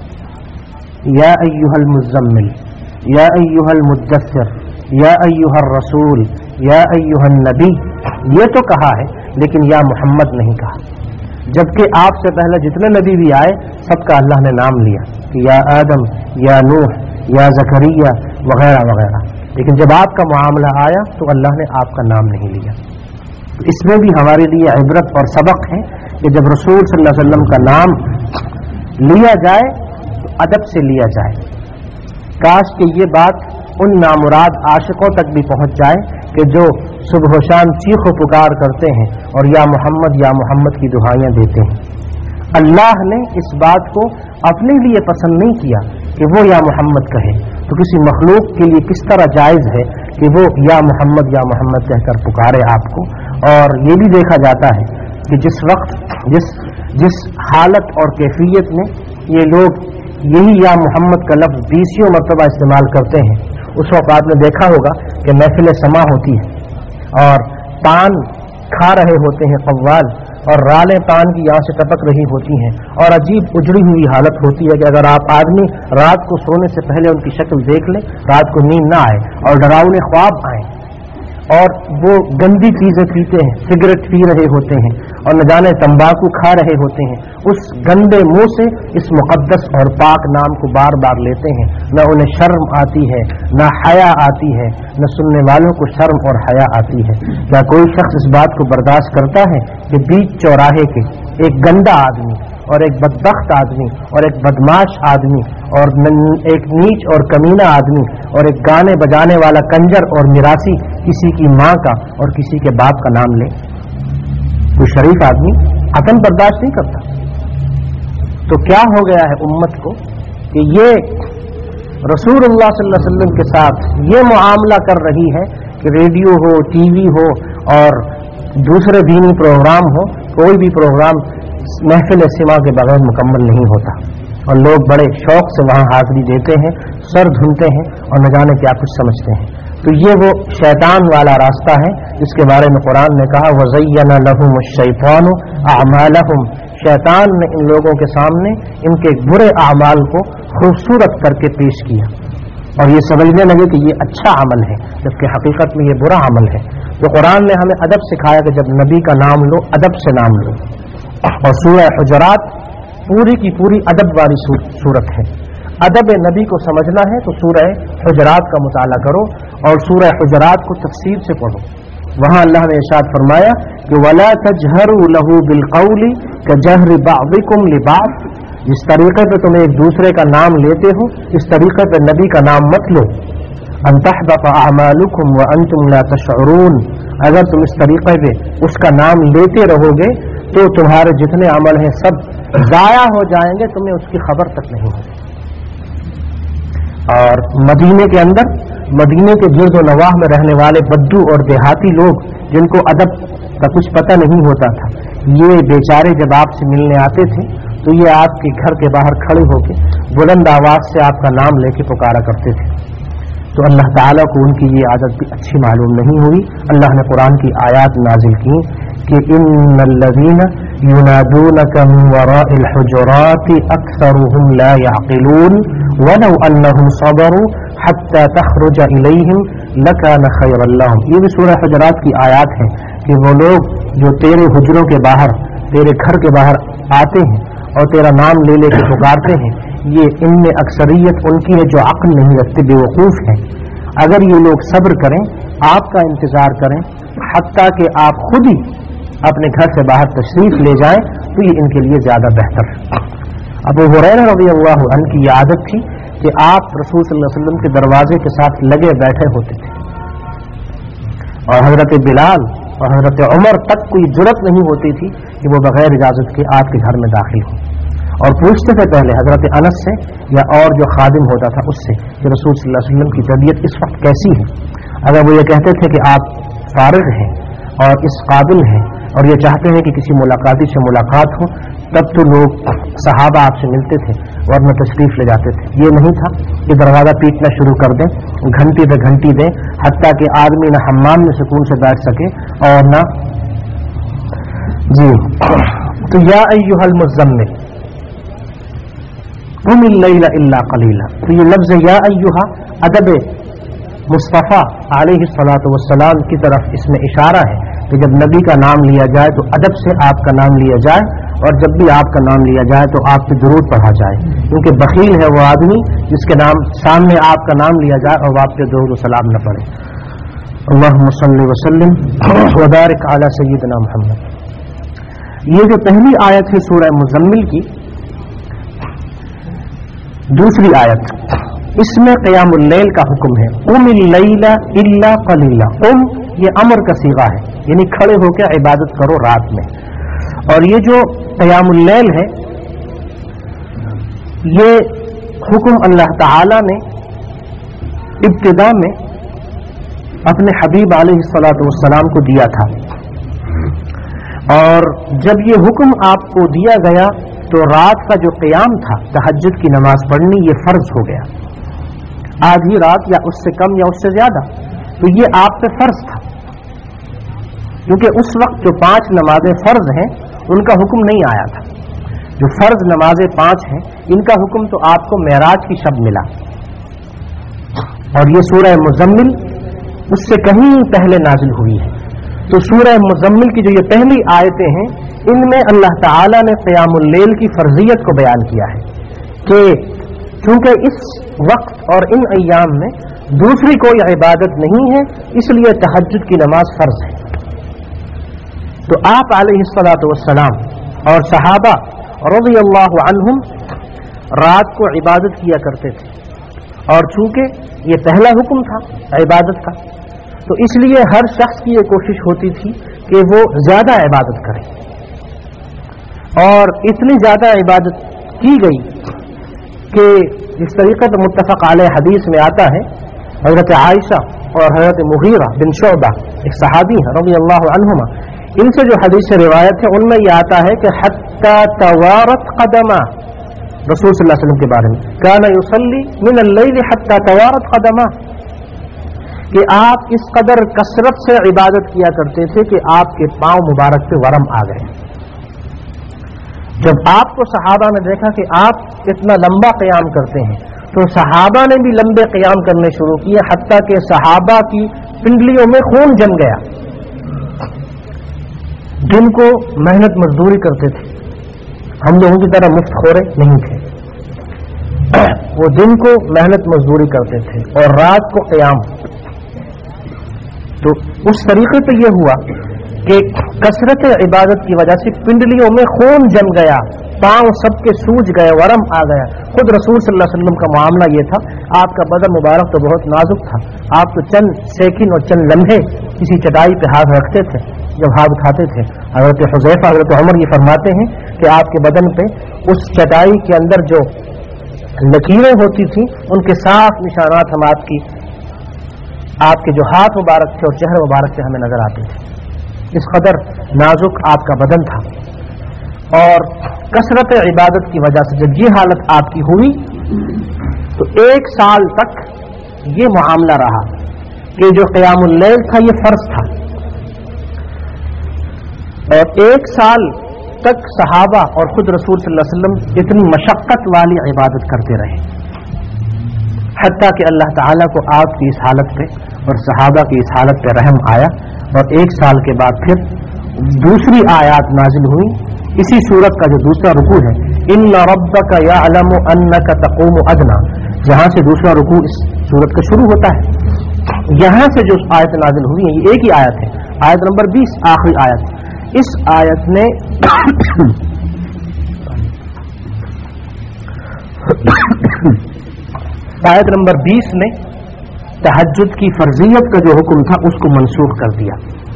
या अय्युहल मुज़म्मिल, या अय्युहल मुद्दस्सिर, या अय्युहर रसूल, या अय्युहन नबी, ये तो कहा है, लेकिन या मोहम्मद नहीं कहा। जबकि आपसे पहले जितने नबी भी आए सबका अल्लाह ने नाम लिया कि या आदम, या नूह, या ज़करिया वगैरह वगैरह, लेकिन जब आपका मामला आया तो अल्लाह ने आपका नाम नहीं लिया। तो इसमें भी हमारे लिए इबरत और सबक है कि जब रसूल सल्लल्लाहु अलैहि वसल्लम का नाम लिया जाए तो अदब से लिया जाए। काश कि ये बात उन नामुराद आशिकों तक भी पहुंच जाए कि जो सुबह शाम चीखो पुकार करते हैं और या मोहम्मद की दुआएं देते हैं। अल्लाह ने इस बात को अपने लिए पसंद नहीं किया कि वो या मोहम्मद कहे, तो किसी मखलूक के लिए किस तरह जायज़ है कि वो या मोहम्मद कहकर पुकारे आपको। और ये भी देखा जाता है कि जिस वक्त जिस हालत और कैफियत में ये लोग यही या मोहम्मद का लफ्ज़ 20 मरतबा इस्तेमाल करते हैं, उस वक्त आपने देखा होगा कि महफिल समा होती है और पान खा रहे होते हैं कव्वाल, और रालें पान की यहाँ से टपक रही होती हैं, और अजीब उजड़ी हुई हालत होती है कि अगर आप आदमी रात को सोने से पहले उनकी शक्ल देख ले, रात को नींद ना आए और डरावने ख्वाब आए, और वो गंदी चीजें पीते हैं, सिगरेट पी रहे होते हैं और न जाने तंबाकू खा रहे होते हैं। उस गंदे मुंह से इस मुक़द्दस और पाक नाम को बार बार लेते हैं। न उन्हें शर्म आती है, न हया आती है, न सुनने वालों को शर्म और हया आती है। क्या कोई शख्स इस बात को बर्दाश्त करता है कि बीच चौराहे के एक गंदा आदमी और एक बदबख्त आदमी और एक बदमाश आदमी और एक नीच और कमीना आदमी और एक गाने बजाने वाला कंजर और मिरासी किसी की माँ का और किसी के बाप का नाम ले? कोई शरीफ आदमी अकल बर्दाश्त नहीं करता। तो क्या हो गया है उम्मत को कि ये रसूलुल्लाह सल्लल्लाहु अलैहि वसल्लम के साथ ये मुआमला कर रही है कि रेडियो हो, टीवी हो और दूसरे दीनी प्रोग्राम हो, कोई भी प्रोग्राम महफिल सिमा के बगैर मुकम्मल नहीं होता, और लोग बड़े शौक से वहाँ हाजिरी देते हैं, सर धुनते हैं और न जाने क्या कुछ समझते हैं। तो ये वो शैतान वाला रास्ता है जिसके बारे में कुरान ने कहा वज़य्यन लहुमुश्शैतानु अअमालहुम, शैतान ने इन लोगों के सामने इनके बुरे अमाल को खूबसूरत करके पेश किया और ये समझने लगे कि ये अच्छा अमल है, जबकि हकीकत में ये बुरा अमल है। तो कुरान ने हमें अदब सिखाया कि जब नबी का नाम लो अदब से नाम लो, और सूरह हुजरात पूरी की पूरी अदब वाली सूरत है। अदब नबी को समझना है तो सूरह हुजरात का मुताला करो और सूरह हुजरात को तफसीर से पढ़ो। वहाँ अल्लाह ने इरशाद फरमाया कि वला तजहरू लहू बिलकौली कजहरि बादिकुम लिबाद, जिस तरीके पे तुम एक दूसरे का नाम लेते हो इस तरीके पे नबी का नाम मत लो। अन तहबत अमालुकुम व अंतुम ला तशऊरून, अगर तुम इस तरीके पे उसका नाम लेते रहोगे तो तुम्हारे जितने अमल हैं सब जाया हो जाएंगे, तुम्हें उसकी खबर तक नहीं होगी। और मदीने के अंदर, मदीने के गिर्द व नवाह में रहने वाले बद्दू और देहाती लोग जिनको अदब का कुछ पता नहीं होता था, ये बेचारे जब आपसे मिलने आते थे तो ये आपके घर के बाहर खड़े होकर बुलंद आवाज से आपका नाम लेके पुकारा करते थे। तो अल्लाह ताला को उनकी ये आदत भी अच्छी मालूम नहीं हुई। अल्लाह ने कुरान की आयत नाजिल की कि इन्नल्लज़ीना युनादूनका मिन वराइल हुजुराति अक्सरुहुम ला यअक़िलून वलौ अन्नहुम सबरू हत्ता तख़रुज इलैहिम लकान खैरन लहुम। ये भी सूरह हुजरात की आयत है कि वो लोग जो तेरे हुजरों के बाहर, तेरे घर के बाहर आते हैं और तेरा नाम ले लेके पुकारते हैं, ये इनमें अक्सरियत उनकी है जो अक्ल नहीं रखते, बेवकूफ़ हैं। अगर ये लोग सब्र करें, आपका इंतज़ार करें, हत्ता कि आप खुद ही अपने घर से बाहर तशरीफ़ ले जाएं, तो ये इनके लिए ज़्यादा बेहतर है। अबू हुरैरा रज़ियल्लाहु अन्हु की आदत थी कि आप रसूल सल्लल्लाहु अलैहि वसल्लम के दरवाजे के साथ लगे बैठे होते थे, और हज़रत बिलाल और हज़रत उमर तक कोई जुर्रत नहीं होती थी कि वो बग़ैर इजाज़त के आपके घर में दाखिल हो, और पूछते थे पहले हज़रत अनस से या और जो खादिम होता था उससे कि रसूल सल्लल्लाहु अलैहि वसल्लम की तबीयत इस वक्त कैसी है। अगर वो ये कहते थे कि आप फारिग हैं और इस काबिल हैं और ये चाहते हैं कि किसी मुलाकाती से मुलाकात हो, तब तो लोग सहाबा आपसे मिलते थे, वरना तशरीफ़ ले जाते थे। ये नहीं था कि दरवाज़ा पीटना शुरू कर दें, घंटी पे घंटी दें, हत्ता कि आदमी न हम्माम में सुकून से बैठ सके और न जी। तो या अय्युहल मुज़्ज़म्मिल क़ुमिल लैला इल्ला क़लीला, तो ये लफ्ज़ या अय्युहा अदब मुस्तफ़ा अलैहिस्सलातु वस्सलाम की तरफ इसमें इशारा है कि जब नबी का नाम लिया जाए तो अदब से आपका नाम लिया जाए, और जब भी आपका नाम लिया जाए तो आप पे दुरूद पढ़ा जाए, क्योंकि बखील है वो आदमी जिसके नाम सामने आपका नाम लिया जाए और आप पे दुरूद व सलाम न पड़े। अल्लाहुम्मा सल्लि व सल्लिम व बारिक अला सय्यिदिना मुहम्मद। ये जो पहली आयत है सूरह मुज़म्मिल की, दूसरी आयत, इसमें क़ियामुल लैल का हुक्म है। क़ुमिल लैला इल्ला क़लीला। क़ुम ये अमर का सीगा है, यानी खड़े होकर इबादत करो रात में। और ये जो क़ियामुल लैल है, ये हुक्म अल्लाह ताला ने इब्तिदा में अपने हबीब अलैहिस्सलातु वस्सलाम को दिया था, और जब ये हुक्म आपको दिया गया तो रात का जो क़ियाम था, तहज्जुद की नमाज पढ़नी, ये फ़र्ज हो गया। आधी रात या उससे कम या उससे ज्यादा, तो ये आप पे फर्ज था, क्योंकि उस वक्त जो 5 नमाजें फर्ज हैं उनका हुक्म नहीं आया था। जो फर्ज नमाजें 5 हैं इनका हुक्म तो आपको मेराज की शब मिला, और ये सूरह मुज़म्मिल उससे कहीं पहले नाजिल हुई है। तो सूरह मुज़म्मिल की जो ये पहली आयतें हैं, इनमें अल्लाह ताला ने क़ियामुल लैल की फर्जियत को बयान किया है कि क्योंकि इस वक्त और इन अय्याम में दूसरी कोई इबादत नहीं है, इसलिए तहज्जुद की नमाज फर्ज है। तो आप अलैहिस्सलातु वस्सलाम और सहाबा रज़ियल्लाहु अन्हुम रात को इबादत किया करते थे, और चूंकि ये पहला हुक्म था इबादत का, तो इसलिए हर शख्स की ये कोशिश होती थी कि वो ज्यादा इबादत करे, और इतनी ज्यादा इबादत की गई कि इस तरीक़े से मुत्तफ़क़ अलैह हदीस में आता है, हज़रत आयशा और हज़रत मुग़ीरा बिन शुअबा एक सहाबी हैं रज़ियल्लाहु अन्हुमा, इनसे जो हदीस रिवायत है उनमें यह आता है कि हत्ता तवारत क़दमा, रसूल सल्लल्लाहु अलैहि वसल्लम के बारे में, काना युसल्ली मिनल लैल हत्ता तवारत क़दमा, कि आप इस कदर कसरत से इबादत किया करते थे कि आपके पांव मुबारक पे वरम आ गए। जब आपको सहाबा ने देखा कि आप इतना लंबा क़याम करते हैं, तो सहाबा ने भी लंबे क़याम करने शुरू किए, हत्ता कि सहाबा की पिंडलियों में खून जम गया। दिन को मेहनत मजदूरी करते थे, हम लोगों की तरह मुफ्तखोरे नहीं थे, वो दिन को मेहनत मजदूरी करते थे और रात को क़याम। तो उस तरीके पे ये हुआ कि कसरत इबादत की वजह से पिंडलियों में खून जम गया, पांव सबके सूज गए, वरम आ गया। खुद रसूल सल्लल्लाहु अलैहि वसल्लम का मामला ये था, आपका बदन मुबारक तो बहुत नाजुक था, आप तो चंद सेकंड और चंद लम्हे किसी चटाई पे हाथ रखते थे जब हाथ उठाते थे। हज़रत हुज़ैफा हज़रत उमर ये फरमाते हैं कि आपके बदन पे उस चटाई के अंदर जो लकीरें होती थी उनके साफ निशानात हम आपके जो हाथ मुबारक थे और चेहरे मुबारक से हमें नजर आते थे। इस कदर नाजुक आपका बदन था, और कसरत इबादत की वजह से जब ये हालत आपकी हुई तो 1 साल तक ये मामला रहा कि जो क़ियामुल लैल था ये फर्ज था, और 1 साल तक सहाबा और खुद रसूल सल्लल्लाहु अलैहि वसल्लम इतनी मशक्कत वाली इबादत करते रहे। حتیٰ کہ اللہ تعالیٰ کو آپ کی اس حالت پہ اور صحابہ کی اس حالت پہ رحم آیا، اور 1 سال کے بعد پھر دوسری آیات نازل ہوئی اسی سورت کا جو دوسرا رکوع ہے، ان ربک یعلم انک تقوم ادنی، جہاں سے دوسرا رکوع اس سورت کا شروع ہوتا ہے، یہاں سے جو آیت نازل ہوئی ہے یہ ایک ہی آیت ہے، آیت نمبر 20 آخری آیت۔ اس آیت نے آیت نمبر 20 نے تہجد کی فرضیت کا جو حکم تھا اس کو منسوخ کر دیا۔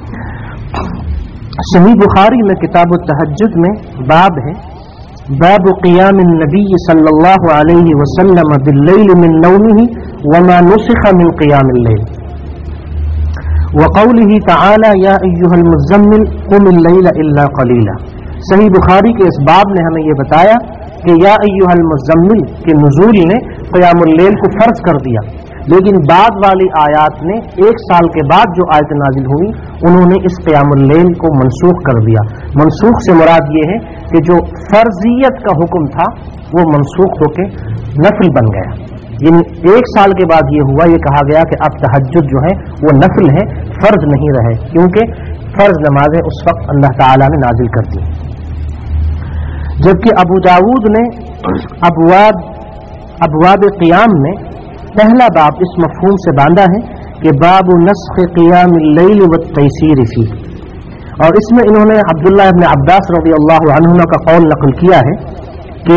صحیح بخاری میں کتاب التہجد میں باب ہے، باب قیام النبی صلی اللہ علیہ وسلم باللیل من نومه وما نسخ من قیام اللیل، وقوله تعالی یا ایھا المزمل قم اللیل الا قلیلا۔ صحیح بخاری کے اس باب نے ہمیں یہ بتایا کہ یا ایھا المزمل کے نزول نے قیام اللیل کو فرض کر دیا، لیکن بعد والی آیات نے 1 سال کے بعد جو آیت نازل ہوئی انہوں نے اس قیام اللیل کو منسوخ کر دیا۔ منسوخ سے مراد یہ ہے کہ جو فرضیت کا حکم تھا وہ منسوخ ہو کے نفل بن گیا، یعنی 1 سال کے بعد یہ ہوا، یہ کہا گیا کہ اب تہجد جو ہے وہ نفل ہے، فرض نہیں رہے، کیونکہ فرض نمازیں اس وقت اللہ تعالیٰ نے نازل کر دی۔ جبکہ ابو داؤد نے ابواب قیام میں پہلا باب اس مفہوم سے باندھا ہے کہ باب نسخ قیام اللیل والتیسیر فیہ، اور اس میں انہوں نے عبداللہ ابن عباس رضی اللہ عنہما کا قول نقل کیا ہے کہ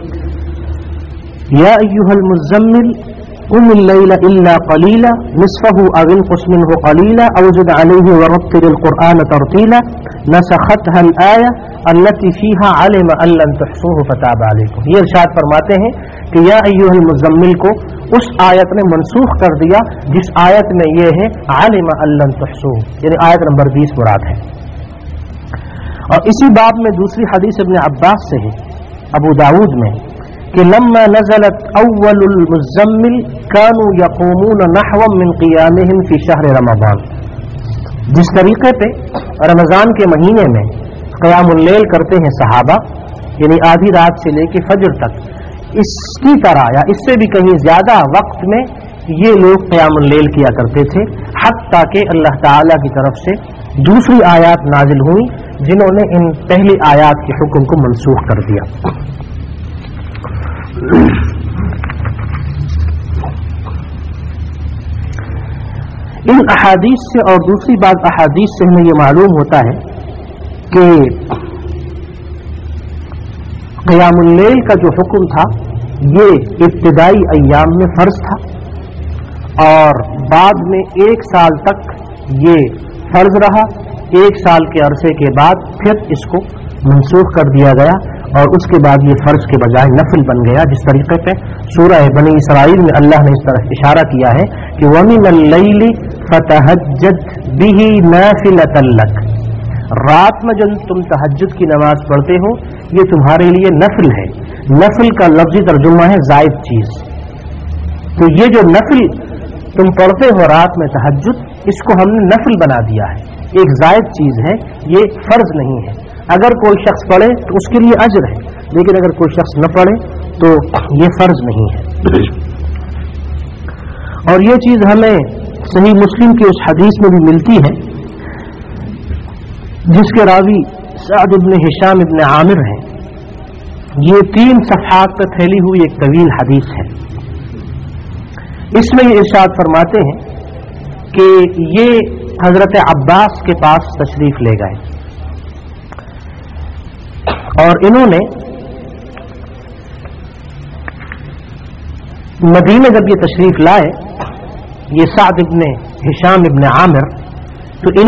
یا ایھا المزمل قم اللیل الا قلیلا نصفه او انقص منه قلیلا او زد علیہ ورتل القرآن ترتیلا نسختها الآیہ التي فيها علم ان لن تحصوه فتاب علیکم۔ یہ ارشاد فرماتے ہیں کہ یا ایھا المزمل کو اس آیت نے منسوخ کر دیا جس آیت میں یہ ہے علم ان لن تحصوه، یعنی آیت نمبر 20 مراد ہے۔ اور اسی باب میں دوسری حدیث ابن عباس سے ہے ابو داؤد میں کہ لما نزلت اول المزمل كانوا يقومون نحوا من قيامهم في شهر رمضان، جس طریقے پہ رمضان کے مہینے میں قیام اللیل کرتے ہیں صحابہ، یعنی آدھی رات سے لے کے فجر تک، اس کی طرح یا اس سے بھی کہیں زیادہ وقت میں یہ لوگ قیام اللیل کیا کرتے تھے، حتیٰ کہ اللہ تعالی کی طرف سے دوسری آیات نازل ہوئی جنہوں نے ان پہلی آیات کے حکم کو منسوخ کر دیا۔ ان احادیث سے اور دوسری بات احادیث سے ہمیں یہ معلوم ہوتا ہے کہ قیام اللیل کا جو حکم تھا یہ ابتدائی ایام میں فرض تھا، اور بعد میں 1 سال تک یہ فرض رہا، 1 سال کے عرصے کے بعد پھر اس کو منسوخ کر دیا گیا، اور اس کے بعد یہ فرض کے بجائے نفل بن گیا، جس طریقے پہ سورہ بنی اسرائیل میں اللہ نے اس طرح اشارہ کیا ہے کہ وَمِنَ اللَّيْلِ فَتَهَجَّدْ بِهِ نَافِلَةً لَكَ، رات میں جب تم تہجد کی نماز پڑھتے ہو یہ تمہارے لیے نفل ہے۔ نفل کا لفظی ترجمہ ہے زائد چیز، تو یہ جو نفل تم پڑھتے ہو رات میں تہجد، اس کو ہم نے نفل بنا دیا ہے، ایک زائد چیز ہے، یہ فرض نہیں ہے۔ اگر کوئی شخص پڑھے تو اس کے لیے اجر ہے، لیکن اگر کوئی شخص نہ پڑھے تو یہ فرض نہیں ہے۔ اور یہ چیز ہمیں صحیح مسلم کی اس حدیث میں بھی ملتی ہے جس کے راوی سعد بن ہشام ابن عامر ہیں۔ یہ 3 صفحات پر پھیلی ہوئی ایک طویل حدیث ہے۔ اس میں یہ ارشاد فرماتے ہیں کہ یہ حضرت عباس کے پاس تشریف لے گئے، اور انہوں نے مدینے جب یہ تشریف لائے، یہ سعد ابن ہشام ابن عامر، تو